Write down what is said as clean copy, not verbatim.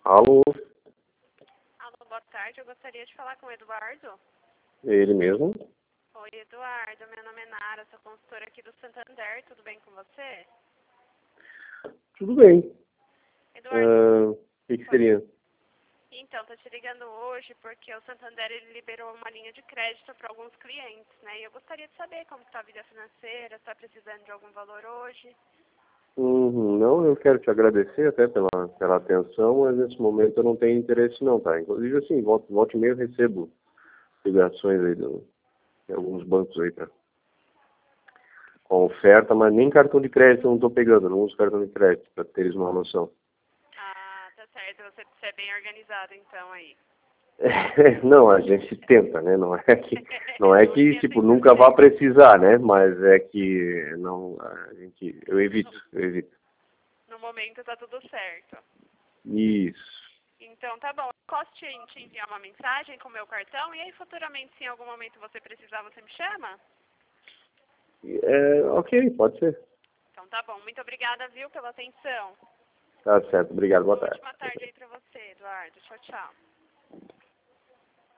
Alô, Alô, boa tarde. Eu gostaria de falar com o Eduardo. ele mesmo? Oi, Eduardo. Meu nome é Nara, sou consultora aqui do Santander. Tudo bem com você? Tudo bem. Eduardo, O que seria? então, tô te ligando hoje porque o Santander ele liberou uma linha de crédito para alguns clientes, né? E eu gostaria de saber como está a vida financeira, se está precisando de algum valor hoje. Não, eu quero te agradecer até pela atenção, mas nesse momento eu não tenho interesse não, tá? Inclusive, assim, volta e meia eu recebo ligações aí de alguns bancos aí com oferta, mas nem cartão de crédito eu não estou pegando, eu não uso cartão de crédito, para teres uma noção. Ah, tá certo. Você é bem organizado então aí. Não, a gente tenta, né? Não é que Hoje é tipo, nunca 100%. vá precisar, né? Mas é que não, eu evito. No momento tá tudo certo. Isso. Então, tá bom. Eu posso te enviar uma mensagem com o meu cartão e aí futuramente, se em algum momento você precisar, você me chama? Ok, pode ser. Então, tá bom. Muito obrigada, viu, pela atenção. Tá certo, obrigado, boa Uma tarde. ótima tarde aí pra você, Eduardo. Tchau, tchau.